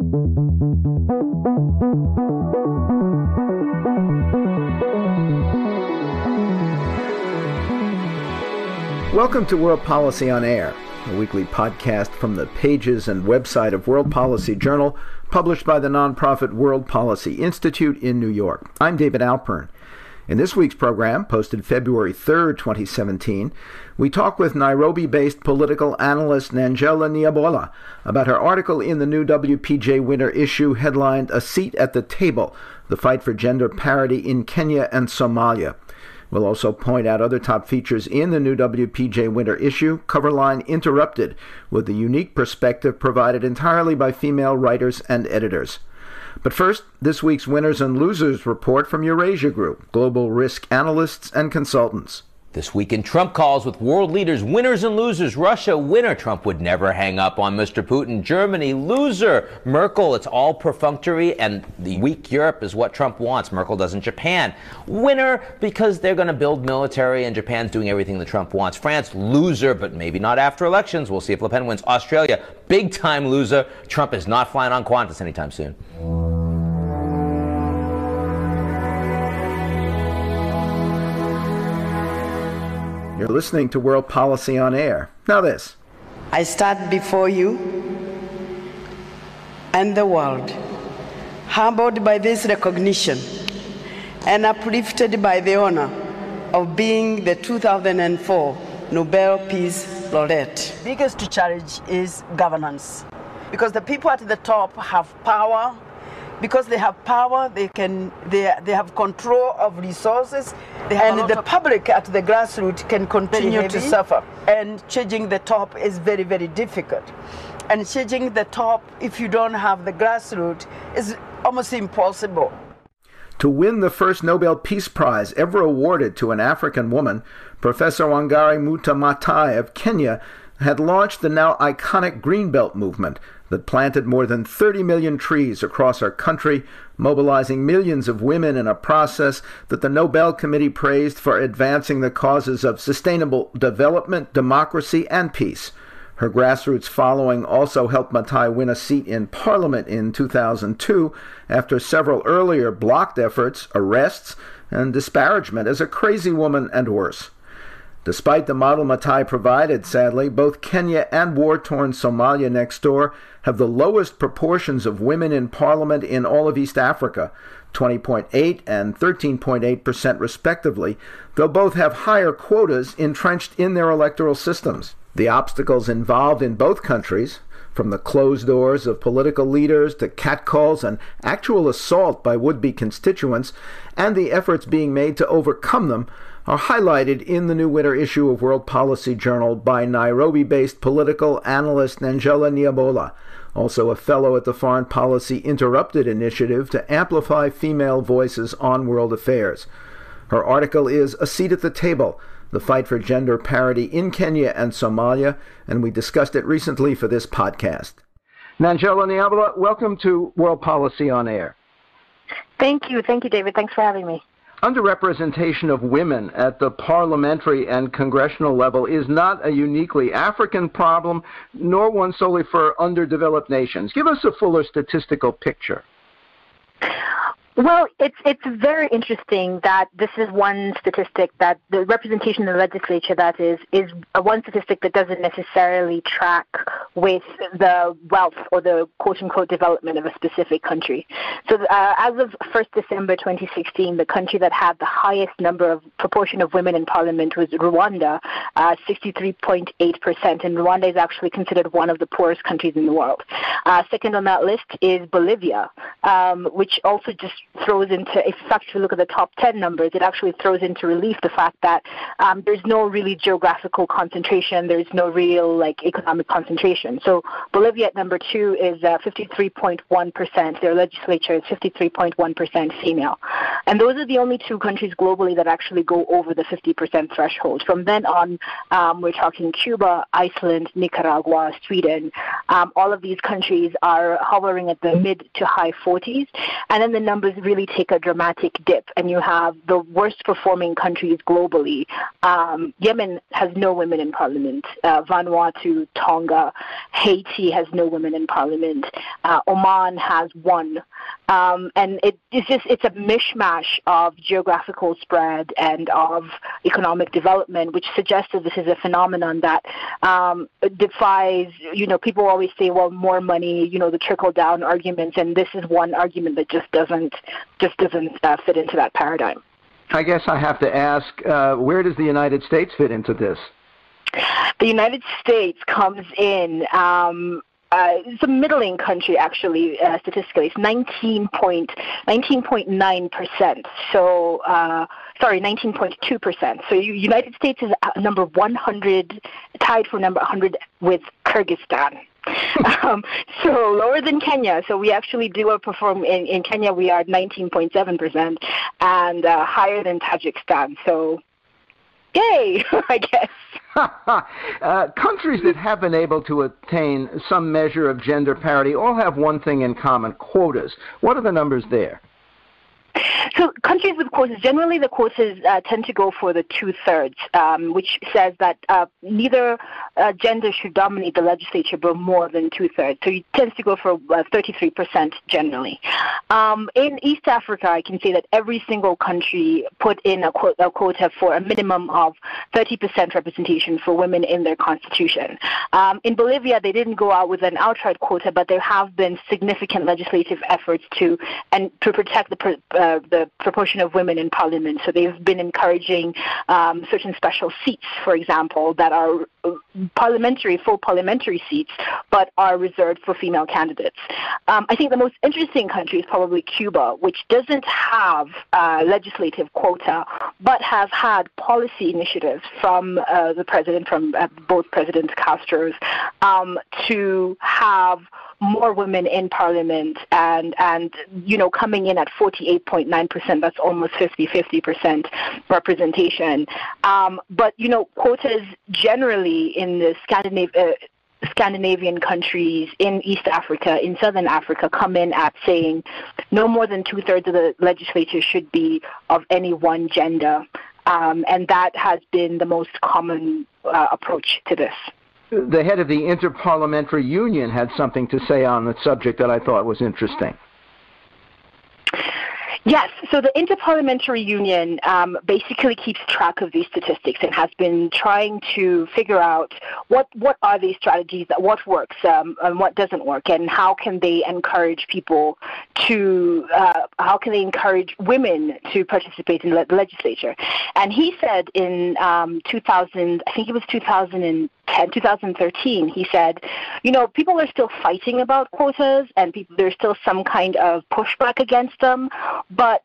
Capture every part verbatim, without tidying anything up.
Welcome to World Policy on Air, a weekly podcast from the pages and website of World Policy Journal, published by the nonprofit World Policy Institute in New York. I'm David Alpern. In this week's program, posted February third, twenty seventeen, we talk with Nairobi-based political analyst Nanjela Nyabola about her article in the new W P J winter issue headlined "A Seat at the Table, the Fight for Gender Parity in Kenya and Somalia." We'll also point out other top features in the new W P J winter issue, Coverline Interrupted, with the unique perspective provided entirely by female writers and editors. But first, this week's Winners and Losers report from Eurasia Group, global risk analysts and consultants. This week in Trump calls with world leaders, winners and losers. Russia, winner. Trump would never hang up on Mister Putin. Germany, loser. Merkel, it's all perfunctory, and the weak Europe is what Trump wants. Merkel doesn't. Japan, winner, because they're going to build military, and Japan's doing everything that Trump wants. France, loser, but maybe not after elections. We'll see if Le Pen wins. Australia, big-time loser. Trump is not flying on Qantas anytime soon. You're listening to World Policy on Air. Now this. I stand before you and the world, humbled by this recognition and uplifted by the honor of being the two thousand four Nobel Peace Laureate. The biggest challenge is governance, because the people at the top have power. Because they have power, they can they they have control of resources, they have and the public at the grassroots can continue to suffer. And changing the top is very, very difficult. And changing the top, if you don't have the grassroots, is almost impossible. To win the first Nobel Peace Prize ever awarded to an African woman, Professor Wangari Maathai of Kenya had launched the now iconic Greenbelt movement that planted more than thirty million trees across our country, mobilizing millions of women in a process that the Nobel Committee praised for advancing the causes of sustainable development, democracy, and peace. Her grassroots following also helped Maathai win a seat in Parliament in two thousand two after several earlier blocked efforts, arrests, and disparagement as a crazy woman and worse. Despite the model Maathai provided, sadly, both Kenya and war-torn Somalia next door have the lowest proportions of women in parliament in all of East Africa, twenty point eight and thirteen point eight percent respectively, though both have higher quotas entrenched in their electoral systems. The obstacles involved in both countries, from the closed doors of political leaders to catcalls and actual assault by would-be constituents, and the efforts being made to overcome them, are highlighted in the new winter issue of World Policy Journal by Nairobi-based political analyst Nanjela Nyabola, also a fellow at the Foreign Policy Interrupted initiative to amplify female voices on world affairs. Her article is A Seat at the Table, the Fight for Gender Parity in Kenya and Somalia, and we discussed it recently for this podcast. Nanjela Nyabola, welcome to World Policy on Air. Thank you. Thank you, David. Thanks for having me. Underrepresentation of women at the parliamentary and congressional level is not a uniquely African problem, nor one solely for underdeveloped nations. Give us a fuller statistical picture. Well, it's it's very interesting that this is one statistic that the representation in the legislature, that is, is a one statistic that doesn't necessarily track with the wealth or the quote-unquote development of a specific country. So uh, as of first December twenty sixteen, the country that had the highest number of proportion of women in parliament was Rwanda, uh, sixty-three point eight percent, and Rwanda is actually considered one of the poorest countries in the world. Uh, second on that list is Bolivia, um, which also just throws into, if you actually look at the top ten numbers, it actually throws into relief the fact that um, there's no really geographical concentration, there's no real like economic concentration. So Bolivia at number two is uh, fifty-three point one percent. Their legislature is fifty-three point one percent female. And those are the only two countries globally that actually go over the fifty percent threshold. From then on, um, we're talking Cuba, Iceland, Nicaragua, Sweden. Um, all of these countries are hovering at the mid to high forties, and then the numbers really take a dramatic dip, and you have the worst performing countries globally. Um, Yemen has no women in parliament. Uh, Vanuatu, Tonga, Haiti has no women in parliament. Uh, Oman has one. Um, and it, it's just, it's a mishmash of geographical spread and of economic development, which suggests that this is a phenomenon that um, defies, you know, people always say, well, more money, you know, the trickle-down arguments, and this is one argument that just doesn't, just doesn't uh, fit into that paradigm. I guess I have to ask, uh, where does the United States fit into this? The United States comes in, um, uh, it's a middling country, actually, uh, statistically. It's nineteen point nine percent. So, uh, sorry, nineteen point two percent. So the United States is number one hundred, tied for number one hundred with Kyrgyzstan. um, so lower than Kenya. So we actually do perform in, in Kenya. We are nineteen point seven percent, and uh, higher than Tajikistan. So, yay, I guess. uh, countries that have been able to attain some measure of gender parity all have one thing in common: quotas. What are the numbers there? So countries with quotas, generally the quotas uh, tend to go for the two-thirds, um, which says that uh, neither uh, gender should dominate the legislature, but more than two-thirds. So it tends to go for uh, thirty-three percent generally. Um, in East Africa, I can say that every single country put in a, quo- a quota for a minimum of thirty percent representation for women in their constitution. Um, in Bolivia, they didn't go out with an outright quota, but there have been significant legislative efforts to and to protect the pr- uh, the proportion of women in parliament. So they've been encouraging um, certain special seats, for example, that are parliamentary, full parliamentary seats, but are reserved for female candidates. Um, I think the most interesting country is probably Cuba, which doesn't have a legislative quota, but has had policy initiatives from uh, the president, from uh, both Presidents Castro's, um, to have more women in parliament, and, and you know, coming in at forty-eight point nine percent, that's almost fifty-fifty percent representation. Um, but, you know, quotas generally in the Scandinav- uh, Scandinavian countries, in East Africa, in Southern Africa, come in at saying no more than two-thirds of the legislature should be of any one gender. Um, and that has been the most common uh, approach to this. The head of the Interparliamentary Union had something to say on the subject that I thought was interesting. Yes, so the Interparliamentary Union um, basically keeps track of these statistics and has been trying to figure out what, what are these strategies, that what works um, and what doesn't work, and how can they encourage people to, uh, how can they encourage women to participate in the legislature. And he said in um, two thousand, I think it was two thousand ten, two thousand thirteen, he said, you know, people are still fighting about quotas, and people, there's still some kind of pushback against them, but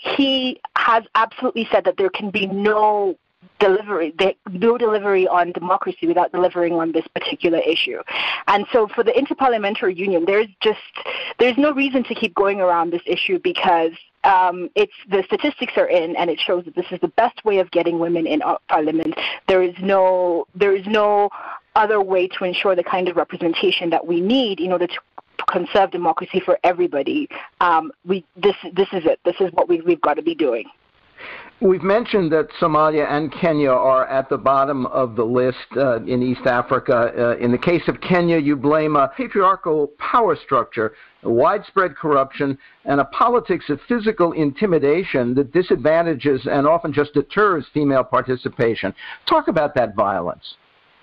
he has absolutely said that there can be no delivery, no delivery on democracy without delivering on this particular issue. And so for the Interparliamentary Union, there's just, there's no reason to keep going around this issue, because um, it's, the statistics are in, and it shows that this is the best way of getting women in parliament. There is no, there is no other way to ensure the kind of representation that we need in order to conserve democracy for everybody. Um, we, this, this is it. This is what we, we've got to be doing. We've mentioned that Somalia and Kenya are at the bottom of the list uh, in East Africa. Uh, in the case of Kenya, you blame a patriarchal power structure, widespread corruption, and a politics of physical intimidation that disadvantages and often just deters female participation. Talk about that violence.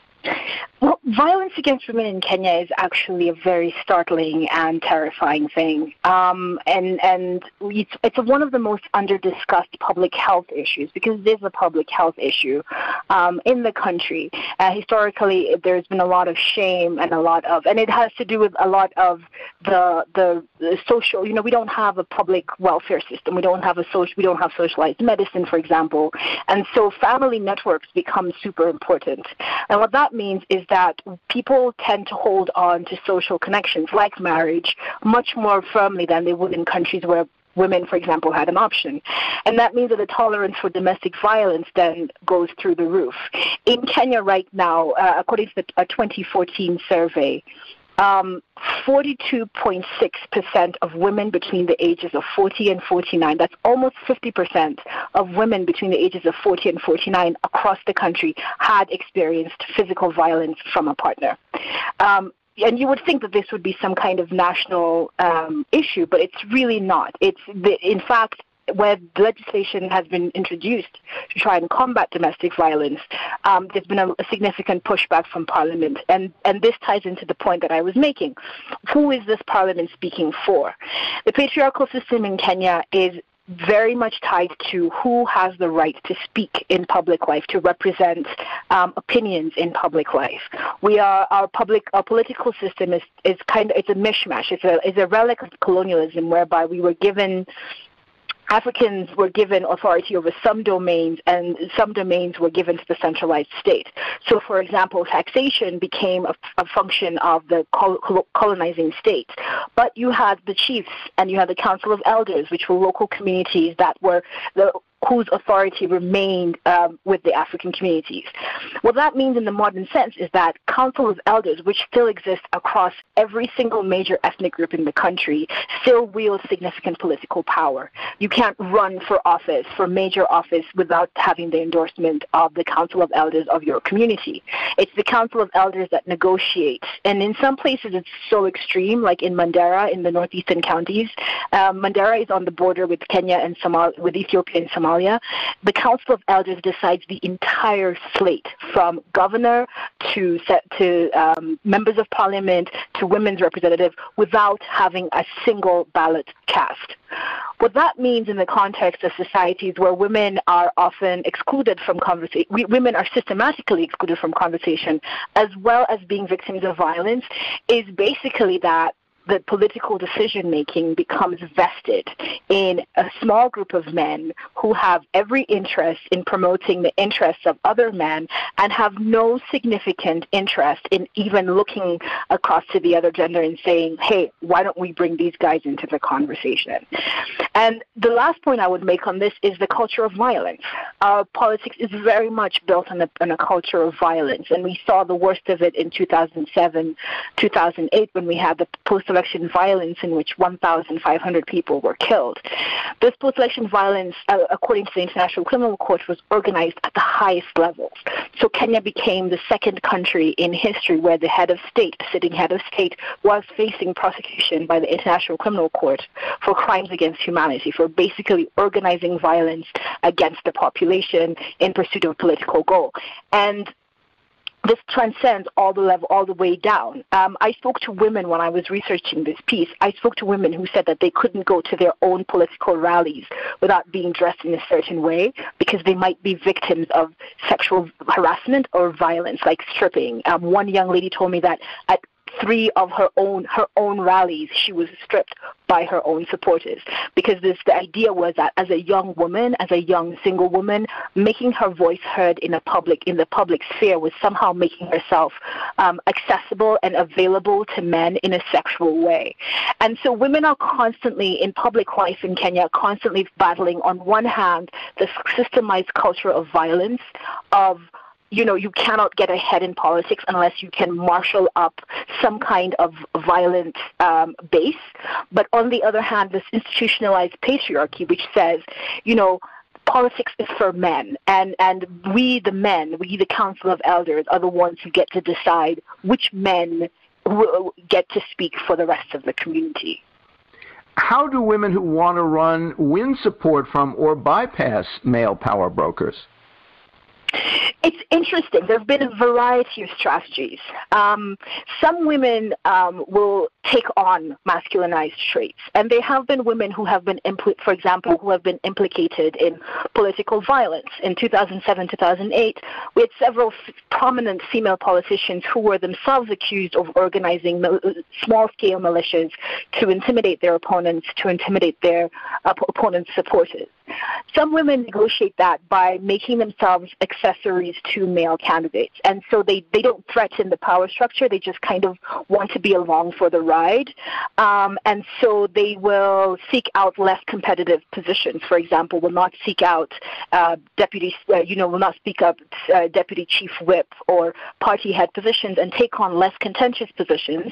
Well, violence against women in Kenya is actually a very startling and terrifying thing. Um, and and it's, it's one of the most under-discussed public health issues, because it is a public health issue um, in the country. Uh, historically, there's been a lot of shame and a lot of, and it has to do with a lot of the, the, the social, you know, we don't have a public welfare system. We don't have a social, we don't have socialized medicine, for example. And so family networks become super important. And what that means is that people tend to hold on to social connections like marriage much more firmly than they would in countries where women, for example, had an option. And that means that the tolerance for domestic violence then goes through the roof. In Kenya right now, uh, according to the, a twenty fourteen survey, um, forty-two point six percent of women between the ages of forty and forty-nine, that's almost fifty percent of women between the ages of forty and forty-nine across the country had experienced physical violence from a partner. Um, And you would think that this would be some kind of national um, issue, but it's really not. It's the, in fact, where legislation has been introduced to try and combat domestic violence, um, there's been a, a significant pushback from Parliament. And, and this ties into the point that I was making. Who is this Parliament speaking for? The patriarchal system in Kenya is very much tied to who has the right to speak in public life, to represent um, opinions in public life. We are our public, our political system is, is kind of, it's a mishmash. It's a, it's a relic of colonialism, whereby we were given Africans were given authority over some domains, and some domains were given to the centralized state. So, for example, taxation became a, a function of the col- colonizing state. But you had the chiefs and you had the Council of Elders, which were local communities that were the whose authority remained um, with the African communities. What that means in the modern sense is that Council of Elders, which still exists across every single major ethnic group in the country, still wields significant political power. You can't run for office, for major office, without having the endorsement of the Council of Elders of your community. It's the Council of Elders that negotiates. And in some places it's so extreme, like in Mandera, in the northeastern counties. Um, Mandera is on the border with Kenya and Somal- with Ethiopia and Somalia. The Council of Elders decides the entire slate, from governor to set to um, members of parliament to women's representative, without having a single ballot cast. What that means in the context of societies where women are often excluded from conversation, women are systematically excluded from conversation, as well as being victims of violence, is basically that the political decision-making becomes vested in a small group of men who have every interest in promoting the interests of other men and have no significant interest in even looking across to the other gender and saying, hey, why don't we bring these guys into the conversation? And the last point I would make on this is the culture of violence. Our politics is very much built on a, on a culture of violence, and we saw the worst of it in two thousand seven, two thousand eight, when we had the post election violence in which one thousand five hundred people were killed. This post-election violence, uh, according to the International Criminal Court, was organized at the highest levels. So Kenya became the second country in history where the head of state, sitting head of state, was facing prosecution by the International Criminal Court for crimes against humanity, for basically organizing violence against the population in pursuit of a political goal. And this transcends all the level, all the way down. Um, I spoke to women when I was researching this piece. I spoke to women who said that they couldn't go to their own political rallies without being dressed in a certain way because they might be victims of sexual harassment or violence, like stripping. Um, one young lady told me that at three of her own her own rallies, she was stripped by her own supporters, because this the idea was that as a young woman, as a young single woman, making her voice heard in a public in the public sphere was somehow making herself um, accessible and available to men in a sexual way. And so women are constantly in public life in Kenya, constantly battling on one hand the systemized culture of violence, of you know, you cannot get ahead in politics unless you can marshal up some kind of violent um, base. But on the other hand, this institutionalized patriarchy, which says, you know, politics is for men, and, and we, the men, we, the Council of Elders, are the ones who get to decide which men will get to speak for the rest of the community. How do women who want to run win support from or bypass male power brokers? It's interesting. There have been a variety of strategies. Um, some women um, will take on masculinized traits, and there have been women who have been, impl- for example, who have been implicated in political violence. In two thousand seven, two thousand eight, we had several f- prominent female politicians who were themselves accused of organizing mil- small-scale militias to intimidate their opponents, to intimidate their uh, opponents' supporters. Some women negotiate that by making themselves accessories to male candidates. And so they, they don't threaten the power structure. They just kind of want to be along for the ride. Um, and so they will seek out less competitive positions. For example, will not seek out uh, deputy, uh, you know, will not speak up uh, deputy chief whip or party head positions and take on less contentious positions.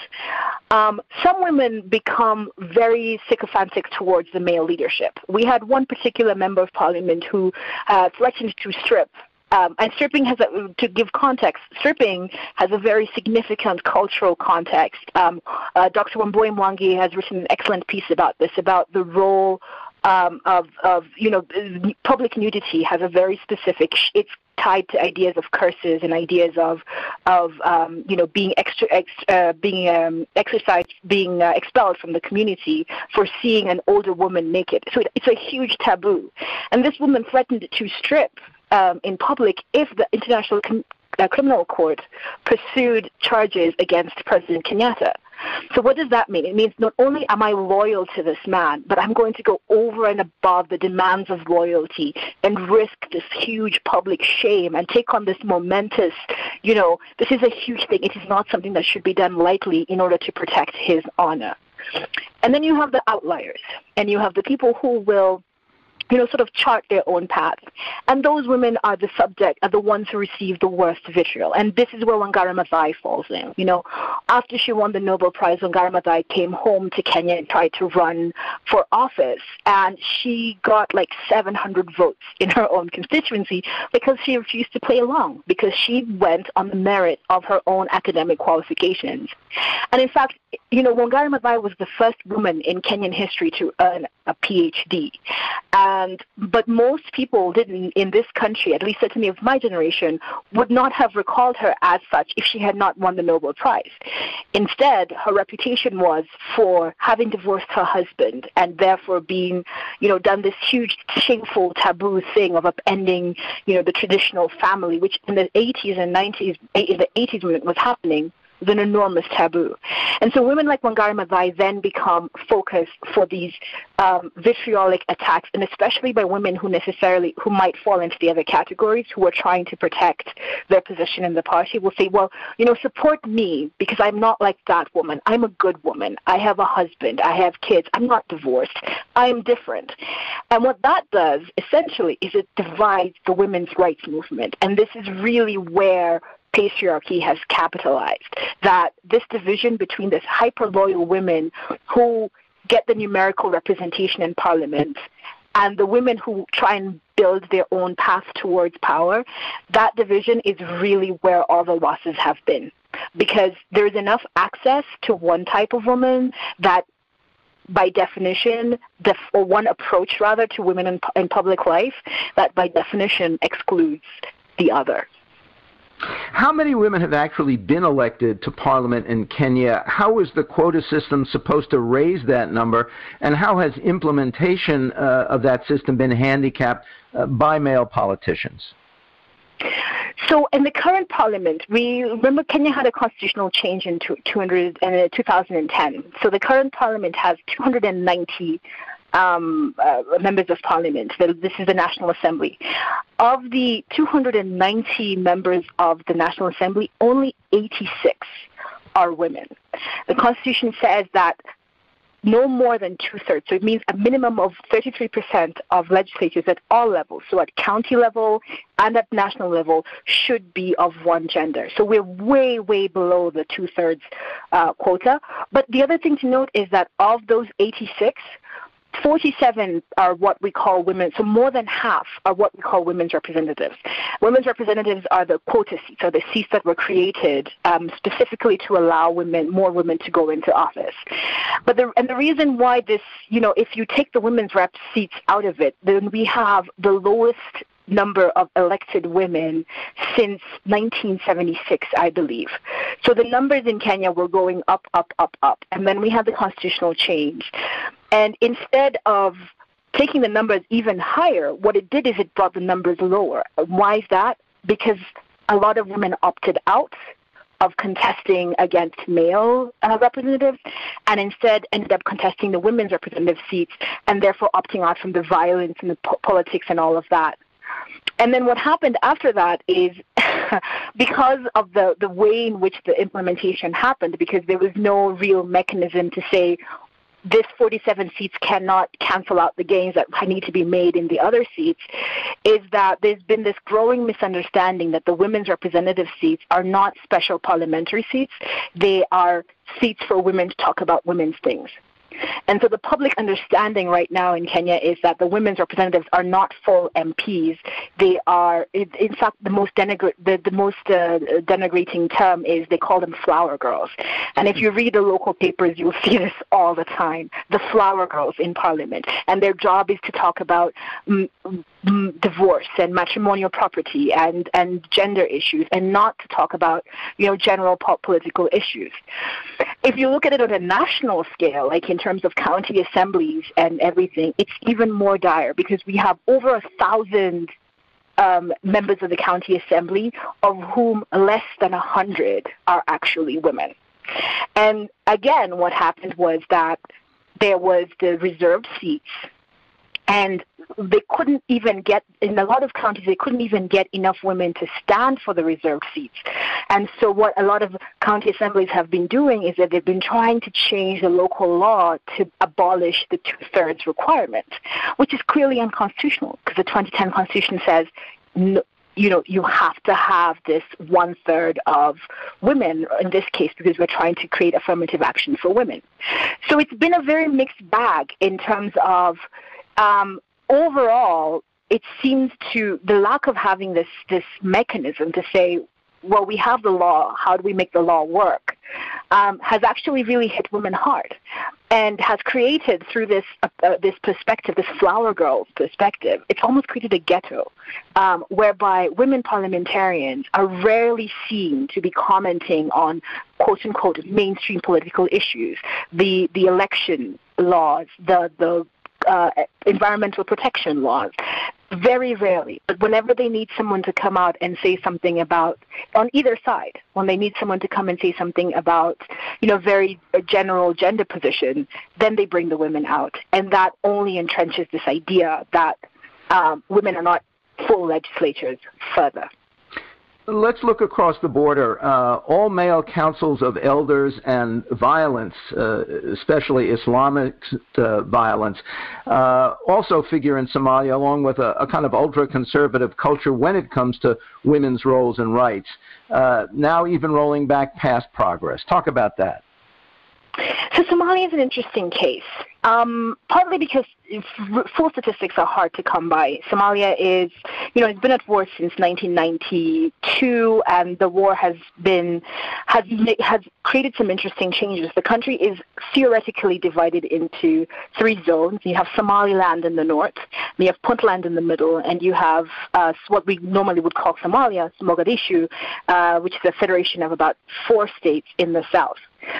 Um, some women become very sycophantic towards the male leadership. We had one particular member of parliament who uh, threatened to strip. Um, and stripping has, a, to give context, stripping has a very significant cultural context. Um, uh, Doctor Wambui Mwangi has written an excellent piece about this, about the role um, of, of, you know, public nudity has a very specific, it's tied to ideas of curses and ideas of, of um, you know, being extra, ex, uh, being um, exercised, being uh, expelled from the community for seeing an older woman naked. So it, it's a huge taboo. And this woman threatened to strip Um, in public if the International Com- uh, Criminal Court pursued charges against President Kenyatta. So what does that mean? It means not only am I loyal to this man, but I'm going to go over and above the demands of loyalty and risk this huge public shame and take on this momentous, you know, this is a huge thing. It is not something that should be done lightly in order to protect his honor. And then you have the outliers, and you have the people who will, you know, sort of chart their own path. And those women are the subject, are the ones who receive the worst vitriol. And this is where Wangari Maathai falls in. You know, after she won the Nobel Prize, Wangari Maathai came home to Kenya and tried to run for office. And she got like seven hundred votes in her own constituency because she refused to play along, because she went on the merit of her own academic qualifications. And in fact, you know, Wangari Maathai was the first woman in Kenyan history to earn a P H D. And, but most people didn't in this country, at least certainly of my generation, would not have recalled her as such if she had not won the Nobel Prize. Instead, her reputation was for having divorced her husband and therefore being, you know, done this huge, shameful, taboo thing of upending, you know, the traditional family, which in the eighties and nineties, in the eighties when it was happening, was an enormous taboo. And so women like Wangari Maathai then become focus for these um, vitriolic attacks, and especially by women who necessarily, who might fall into the other categories, who are trying to protect their position in the party, will say, well, you know, support me because I'm not like that woman. I'm a good woman. I have a husband. I have kids. I'm not divorced. I'm different. And what that does, essentially, is it divides the women's rights movement. And this is really where patriarchy has capitalized, that this division between this hyper-loyal women who get the numerical representation in parliament and the women who try and build their own path towards power, that division is really where all the losses have been. Because there's enough access to one type of woman that by definition, the, or one approach rather to women in, in public life, that by definition excludes the other. How many women have actually been elected to Parliament in Kenya? How is the quota system supposed to raise that number? And how has implementation uh, of that system been handicapped uh, by male politicians? So in the current parliament, we remember Kenya had a constitutional change in two thousand ten. So the current parliament has two hundred ninety Um, uh, members of parliament. This is the National Assembly. Of the two hundred ninety members of the National Assembly, only eighty-six are women. The Constitution says that no more than two-thirds, so it means a minimum of thirty-three percent of legislatures at all levels, so at county level and at national level, should be of one gender. So we're way, way below the two-thirds uh, quota. But the other thing to note is that of those eighty-six, forty-seven are what we call women, so more than half are what we call women's representatives. Women's representatives are the quota seats, are the seats that were created um, specifically to allow women, more women to go into office. But the, and the reason why this, you know, if you take the women's rep seats out of it, then we have the lowest number of elected women since nineteen seventy-six, I believe. So the numbers in Kenya were going up, up, up, up. And then we had the constitutional change. And instead of taking the numbers even higher, what it did is it brought the numbers lower. Why is that? Because a lot of women opted out of contesting against male uh, representatives, and instead ended up contesting the women's representative seats, and therefore opting out from the violence and the po- politics and all of that. And then what happened after that is, because of the, the way in which the implementation happened, because there was no real mechanism to say, this forty-seven seats cannot cancel out the gains that need to be made in the other seats, is that there's been this growing misunderstanding that the women's representative seats are not special parliamentary seats. They are seats for women to talk about women's things. And so the public understanding right now in Kenya is that the women's representatives are not full M Ps. They are, in fact, the most denigr- the, the most uh, denigrating term is they call them flower girls. And if you read the local papers, you'll see this all the time, the flower girls in parliament. And their job is to talk about mm, mm, divorce and matrimonial property and, and gender issues, and not to talk about, you know, general po- political issues. If you look at it on a national scale, like in terms of county assemblies and everything, it's even more dire, because we have over a thousand um, members of the county assembly, of whom less than a hundred are actually women. And again, what happened was that there was the reserved seats, and they couldn't even get, in a lot of counties, they couldn't even get enough women to stand for the reserved seats. And so what a lot of county assemblies have been doing is that they've been trying to change the local law to abolish the two-thirds requirement, which is clearly unconstitutional, because the twenty ten Constitution says, no, you know, you have to have this one-third of women, in this case, because we're trying to create affirmative action for women. So it's been a very mixed bag in terms of, um, overall, it seems to, the lack of having this, this mechanism to say, well, we have the law, how do we make the law work, um, has actually really hit women hard, and has created, through this uh, uh, this perspective, this flower girl perspective, it's almost created a ghetto, um, whereby women parliamentarians are rarely seen to be commenting on, quote-unquote, mainstream political issues, the, the election laws, the, the uh, environmental protection laws. Very rarely, but whenever they need someone to come out and say something about, on either side, when they need someone to come and say something about, you know, very general gender position, then they bring the women out. And that only entrenches this idea that um, women are not full legislators further. Let's look across the border. Uh, all male councils of elders and violence, uh, especially Islamic uh, violence, uh, also figure in Somalia, along with a, a kind of ultra-conservative culture when it comes to women's roles and rights, uh, now even rolling back past progress. Talk about that. So Somalia is an interesting case, um, partly because full statistics are hard to come by. Somalia is, you know, it's been at war since nineteen ninety-two, and the war has been, has, has created some interesting changes. The country is theoretically divided into three zones. You have Somaliland in the north, you have Puntland in the middle, and you have uh, what we normally would call Somalia, Mogadishu, uh, which is a federation of about four states in the south.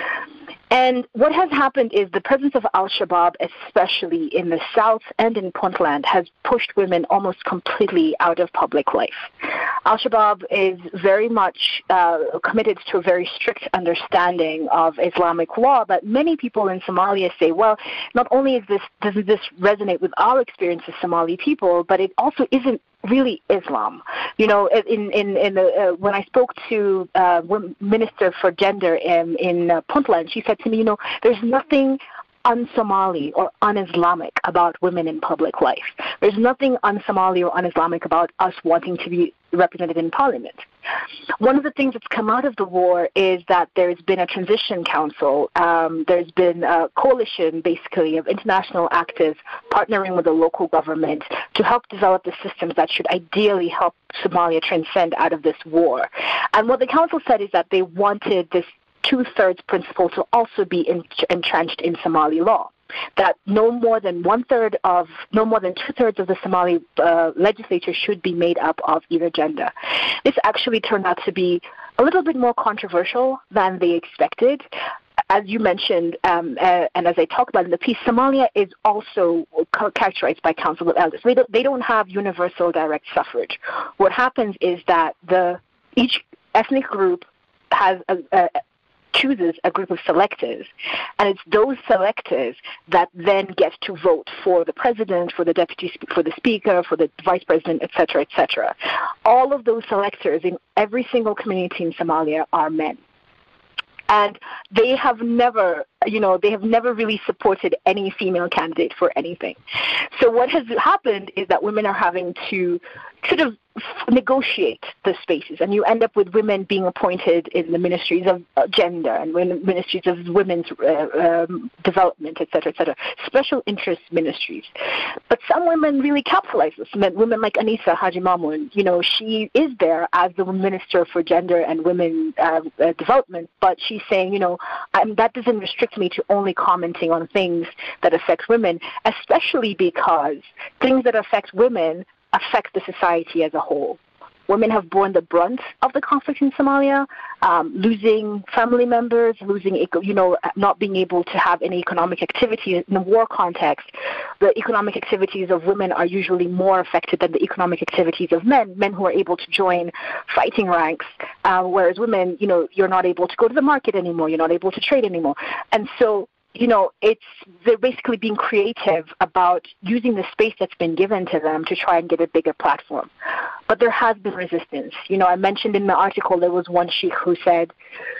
And what has happened is the presence of al-Shabaab, especially in the south and in Puntland, has pushed women almost completely out of public life. Al-Shabaab is very much uh, committed to a very strict understanding of Islamic law, but many people in Somalia say, well, not only is this, doesn't this resonate with our experience as Somali people, but it also isn't really Islam. You know, in in in the, uh, when I spoke to uh, Minister for Gender in in uh, Puntland, she said to me, you know, there's nothing un-Somali or un-Islamic about women in public life. There's nothing un-Somali or un-Islamic about us wanting to be represented in parliament. One of the things that's come out of the war is that there's been a transition council. Um, there's been a coalition, basically, of international actors partnering with the local government to help develop the systems that should ideally help Somalia transcend out of this war. And what the council said is that they wanted this two-thirds principle to also be entrenched in Somali law, that no more than one-third of, no more than two-thirds of the Somali uh, legislature should be made up of either gender. This actually turned out to be a little bit more controversial than they expected. As you mentioned, um, uh, and as I talk about in the piece, Somalia is also characterized by council of elders. They don't, they don't have universal direct suffrage. What happens is that the each ethnic group has a, a chooses a group of selectors, and it's those selectors that then get to vote for the president, for the deputy, for the speaker, for the vice president, et cetera, et cetera. All of those selectors in every single community in Somalia are men. And they have never, you know, they have never really supported any female candidate for anything. So what has happened is that women are having to sort of negotiate the spaces, and you end up with women being appointed in the ministries of uh, gender and ministries of women's uh, um, development, et cetera, et cetera, special interest ministries. But some women really capitalize this. Women like Anissa Haji Mamoun, you know, she is there as the Minister for Gender and Women uh, uh, Development, but she's saying, you know, um, that doesn't restrict me to only commenting on things that affect women, especially because things that affect women affect the society as a whole. Women have borne the brunt of the conflict in Somalia, um, losing family members, losing, you know, not being able to have any economic activity in the war context. The economic activities of women are usually more affected than the economic activities of men, men who are able to join fighting ranks, uh, whereas women, you know, you're not able to go to the market anymore, you're not able to trade anymore. And so, you know, it's they're basically being creative about using the space that's been given to them to try and get a bigger platform. But there has been resistance. You know, I mentioned in the article there was one sheikh who said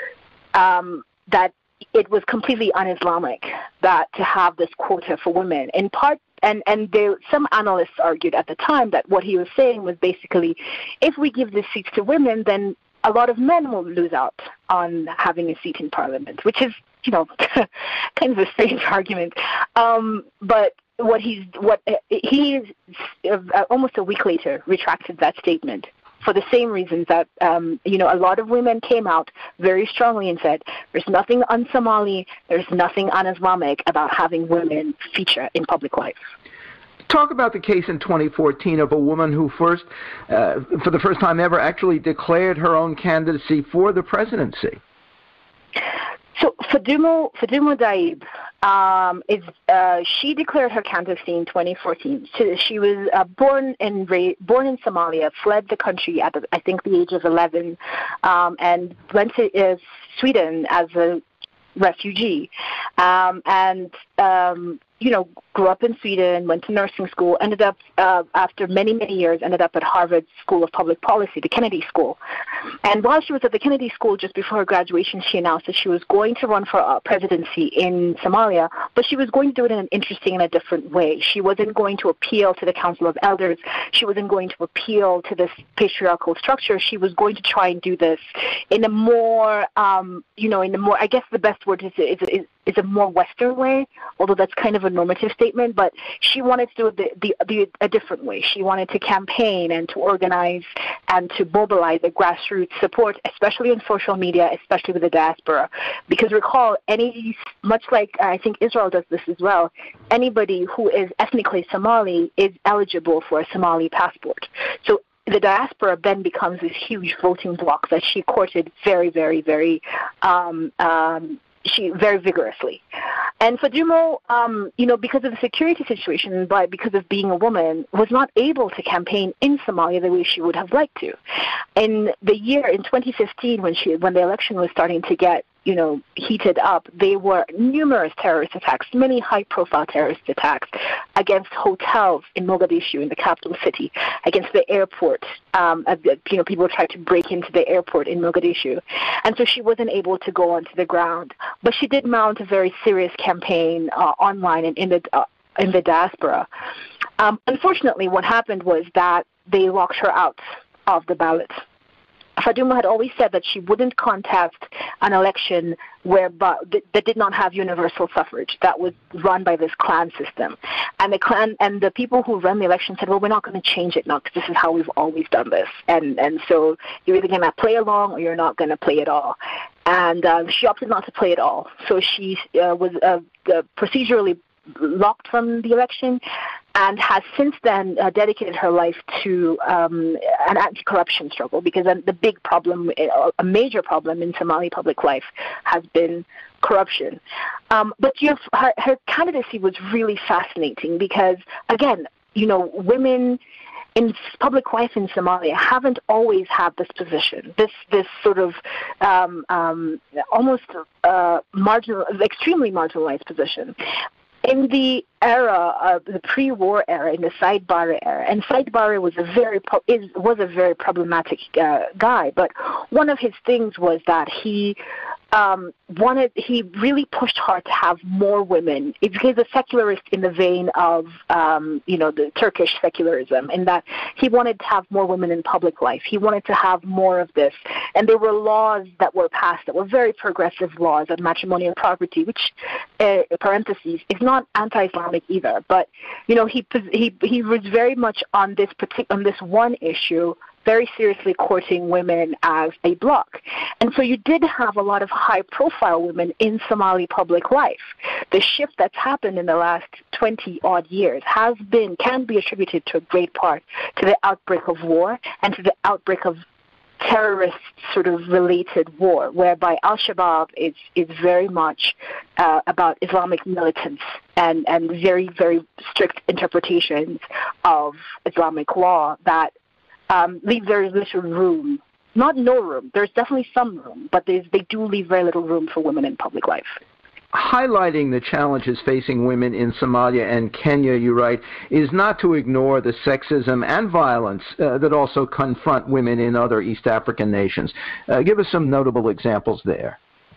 um, that it was completely un-Islamic that to have this quota for women. In part, and, and there, some analysts argued at the time that what he was saying was basically, if we give the seats to women, then a lot of men will lose out on having a seat in parliament, which is, you know, kind of a strange argument. Um, but what he's, what he is, uh, almost a week later retracted that statement for the same reasons that, um, you know, a lot of women came out very strongly and said, there's nothing un-Somali, there's nothing un-Islamic about having women feature in public life. Talk about the case in twenty fourteen of a woman who first, uh, for the first time ever, actually declared her own candidacy for the presidency. So Fadumo, Fadumo Daib, um, is uh, she declared her candidacy in twenty fourteen. She, she was uh, born in born in Somalia, fled the country at the, I think the age of eleven, um, and went to uh, Sweden as a refugee, um, and um, you know, grew up in Sweden, went to nursing school, ended up, uh, after many, many years, ended up at Harvard School of Public Policy, the Kennedy School. And while she was at the Kennedy School, just before her graduation, she announced that she was going to run for uh, presidency in Somalia, but she was going to do it in an interesting and a different way. She wasn't going to appeal to the Council of Elders. She wasn't going to appeal to this patriarchal structure. She was going to try and do this in a more, um, you know, in a more, I guess the best word is, is, is is a more Western way, although that's kind of a normative statement, but she wanted to do it the, the, the, a different way. She wanted to campaign and to organize and to mobilize a grassroots support, especially on social media, especially with the diaspora. Because recall, any, much like I think Israel does this as well, anybody who is ethnically Somali is eligible for a Somali passport. So the diaspora then becomes this huge voting bloc that she courted very, very, very um, um, she very vigorously. And Fadumo, um, you know, because of the security situation, but because of being a woman, was not able to campaign in Somalia the way she would have liked to. In the year, in twenty fifteen, when she, when the election was starting to get, you know, heated up, there were numerous terrorist attacks, many high-profile terrorist attacks against hotels in Mogadishu, in the capital city, against the airport. Um, you know, people tried to break into the airport in Mogadishu. And so she wasn't able to go onto the ground. But she did mount a very serious campaign uh, online and in the, uh, in the diaspora. Um, unfortunately, what happened was that they locked her out of the ballot. Fadumo had always said that she wouldn't contest an election where but, that did not have universal suffrage, that was run by this clan system. And the clan and the people who ran the election said, well, we're not going to change it now because this is how we've always done this. And and so you're either going to play along or you're not going to play at all. And uh, she opted not to play at all. So she uh, was uh, uh, procedurally locked from the election and has since then uh, dedicated her life to um, an anti-corruption struggle, because uh, the big problem, a major problem in Somali public life has been corruption. Um, but you know, her, her candidacy was really fascinating because, again, you know, women in public life in Somalia haven't always had this position, this this sort of um, um, almost uh, marginal, extremely marginalized position. In the era of the pre-war era, in the Said Barre era, and Said Barre was a very is was a very problematic uh, guy, but one of his things was that he um, wanted he really pushed hard to have more women. He's a secularist in the vein of um, you know the Turkish secularism, in that he wanted to have more women in public life. He wanted to have more of this, and there were laws that were passed that were very progressive laws on matrimonial property, which uh, parentheses is not anti-Islamic either, but you know he he he was very much on this particular on this one issue, very seriously courting women as a bloc. And so you did have a lot of high-profile women in Somali public life. The shift that's happened in the last twenty-odd years has been, can be attributed to a great part to the outbreak of war and to the outbreak of terrorist sort of related war, whereby Al-Shabaab is, is very much uh, about Islamic militants and, and very, very strict interpretations of Islamic law that um, leave very little room. Not no room. There's definitely some room, but they do leave very little room for women in public life. Highlighting the challenges facing women in Somalia and Kenya, you write, is not to ignore the sexism and violence uh, that also confront women in other East African nations. Uh, give us some notable examples there.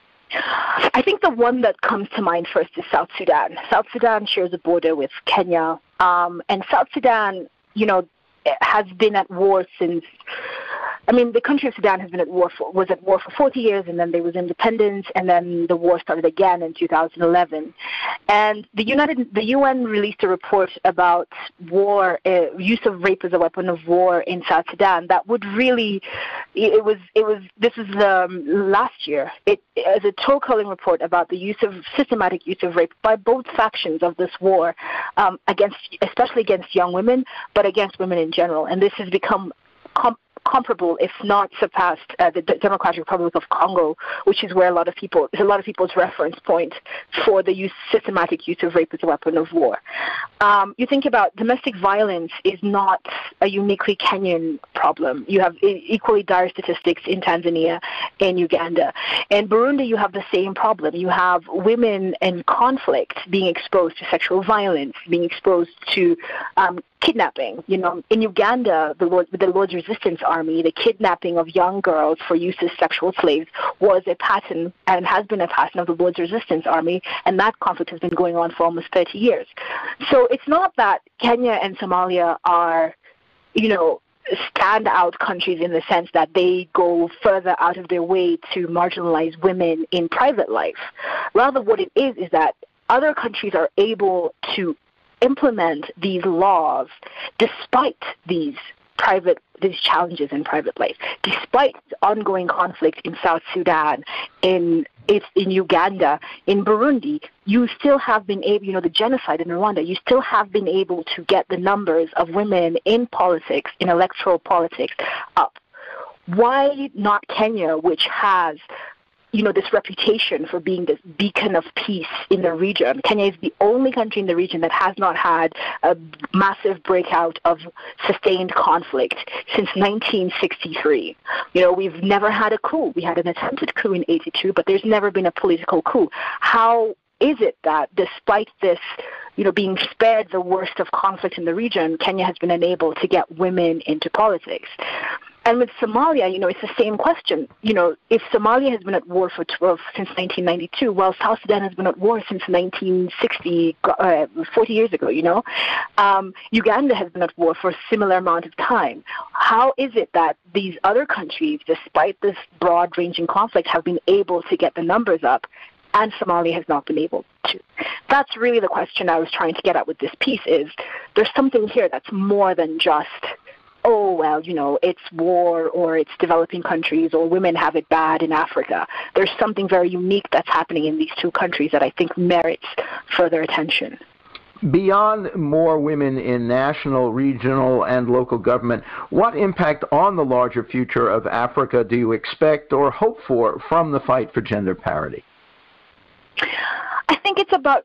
I think the one that comes to mind first is South Sudan. South Sudan shares a border with Kenya, um, and South Sudan, you know, has been at war since... I mean, the country of Sudan has been at war for, was at war for forty years, and then there was independence, and then the war started again in two thousand eleven. And the United, the U N released a report about war, uh, use of rape as a weapon of war in South Sudan. That would really, it was, it was. This is um, last year. It as a toe-calling report about the use of systematic use of rape by both factions of this war, um, against, especially against young women, but against women in general. And this has become comp- comparable, if not surpassed, uh, the D- Democratic Republic of Congo, which is where a lot of people, is a lot of people's reference point for the use, systematic use of rape as a weapon of war. Um, you think about domestic violence is not a uniquely Kenyan problem. You have e- equally dire statistics in Tanzania and Uganda. In Burundi, you have the same problem. You have women in conflict being exposed to sexual violence, being exposed to um, kidnapping. You know, in Uganda, the Lord, the Lord's Resistance Army, the kidnapping of young girls for use as sexual slaves was a pattern and has been a pattern of the Lord's Resistance Army, and that conflict has been going on for almost thirty years. So it's not that Kenya and Somalia are, you know, stand-out countries in the sense that they go further out of their way to marginalize women in private life. Rather, what it is is that other countries are able to implement these laws despite these private these challenges in private life, despite ongoing conflict in South Sudan, in it's in Uganda, in Burundi. You still have been able, you know, the genocide in Rwanda, you still have been able to get the numbers of women in politics, in electoral politics, up. Why not Kenya, which has, you know, this reputation for being this beacon of peace in the region? Kenya is the only country in the region that has not had a massive breakout of sustained conflict since nineteen sixty-three. You know, we've never had a coup. We had an attempted coup in eighty-two, but there's never been a political coup. How is it that despite this, you know, being spared the worst of conflict in the region, Kenya has been unable to get women into politics? And with Somalia, you know, it's the same question. You know, if Somalia has been at war for twelve since nineteen ninety-two, well, South Sudan has been at war since nineteen sixty, uh, forty years ago, you know. Um, Uganda has been at war for a similar amount of time. How is it that these other countries, despite this broad-ranging conflict, have been able to get the numbers up, and Somalia has not been able to? That's really the question I was trying to get at with this piece, is there's something here that's more than just, oh, well, you know, it's war or it's developing countries or women have it bad in Africa. There's something very unique that's happening in these two countries that I think merits further attention. Beyond more women in national, regional, and local government, what impact on the larger future of Africa do you expect or hope for from the fight for gender parity? I think it's about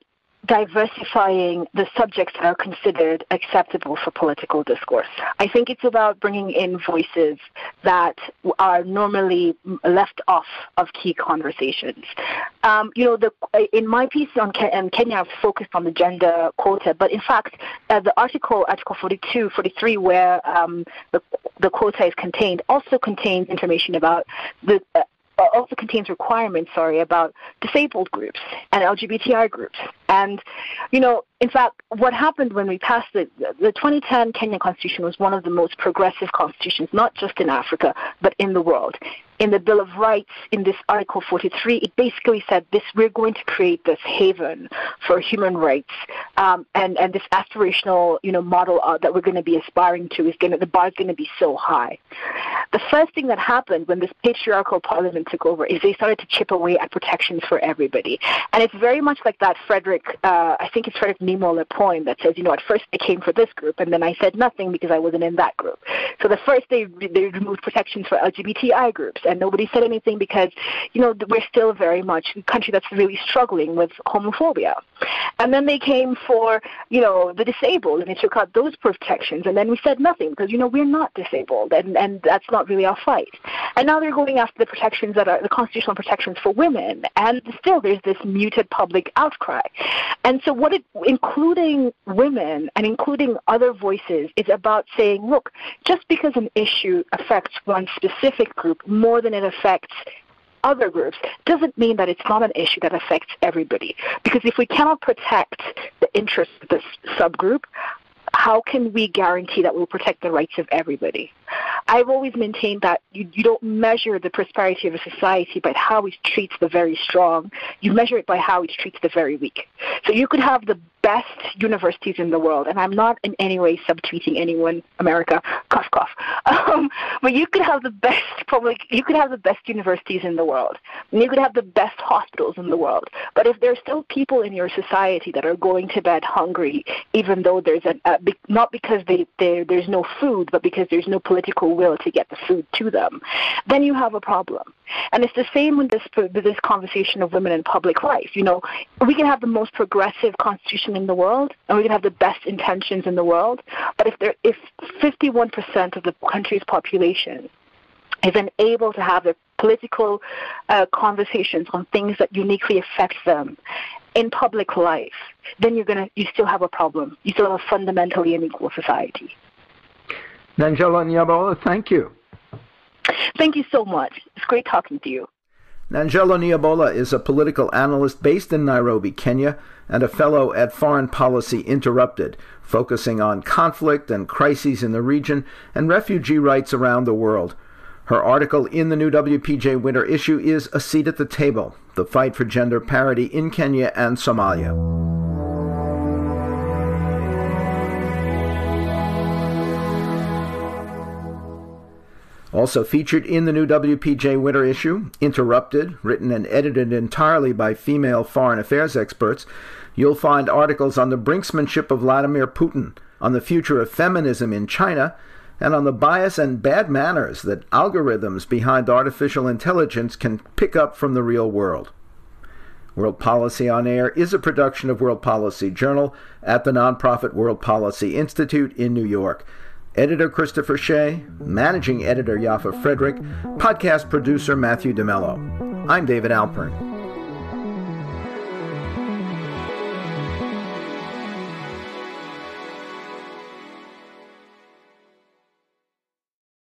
diversifying the subjects that are considered acceptable for political discourse. I think it's about bringing in voices that are normally left off of key conversations. Um, you know, the, in my piece on Ke- and Kenya, I've focused on the gender quota, but in fact, uh, the article, Article forty-two, forty-three, where um, the, the quota is contained, also contains information about the uh, also contains requirements, sorry, about disabled groups and L G B T I groups. And, you know, in fact, what happened when we passed the, the twenty ten Kenyan Constitution was one of the most progressive constitutions, not just in Africa, but in the world. In the Bill of Rights, in this Article forty-three, it basically said this: we're going to create this haven for human rights, um, and and this aspirational, you know, model uh, that we're going to be aspiring to is going to the bar is going to be so high. The first thing that happened when this patriarchal parliament took over is they started to chip away at protections for everybody, and it's very much like that Frederick, uh, I think it's Frederick Niemoller poem that says, you know, at first they came for this group, and then I said nothing because I wasn't in that group. So the first they they removed protections for L G B T I groups. And nobody said anything because, you know, we're still very much a country that's really struggling with homophobia. And then they came for, you know, the disabled, and they took out those protections. And then we said nothing because, you know, we're not disabled, and, and that's not really our fight. And now they're going after the protections that are the constitutional protections for women. And still there's this muted public outcry. And so what it, including women and including other voices, is about saying, look, just because an issue affects one specific group more than it affects other groups doesn't mean that it's not an issue that affects everybody. Because if we cannot protect the interests of this subgroup, how can we guarantee that we'll protect the rights of everybody? I've always maintained that you, you don't measure the prosperity of a society by how it treats the very strong. You measure it by how it treats the very weak. So you could have the best universities in the world, and I'm not in any way subtweeting anyone, America, cough, cough. Um, but you could have the best public, you could have the best universities in the world, and you could have the best hospitals in the world. But if there's still people in your society that are going to bed hungry, even though there's a, a not because they, they there's no food, but because there's no political will to get the food to them, then you have a problem. And it's the same with this with this conversation of women in public life. You know, we can have the most progressive constitution in the world, and we can have the best intentions in the world, but if there if fifty-one percent of the country's population is unable to have their political uh, conversations on things that uniquely affect them in public life, then you're gonna you still have a problem. You still have a fundamentally unequal society. Nanjala Nyabola, thank you. Thank you so much. It's great talking to you. Nanjala Nyabola is a political analyst based in Nairobi, Kenya, and a fellow at Foreign Policy Interrupted, focusing on conflict and crises in the region and refugee rights around the world. Her article in the new W P J winter issue is A Seat at the Table, the fight for gender parity in Kenya and Somalia. Also featured in the new W P J winter issue, Interrupted, written and edited entirely by female foreign affairs experts, you'll find articles on the brinksmanship of Vladimir Putin, on the future of feminism in China, and on the bias and bad manners that algorithms behind artificial intelligence can pick up from the real world. World Policy on Air is a production of World Policy Journal at the nonprofit World Policy Institute in New York. Editor Christopher Shea, Managing Editor Yaffa Frederick, Podcast Producer Matthew DeMello. I'm David Alpern.